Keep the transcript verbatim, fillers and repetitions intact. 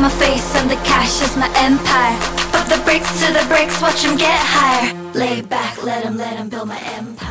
my face and the cash is my empire. Put the bricks to the bricks, watch 'em get higher. Lay back, let 'em, let 'em build my empire.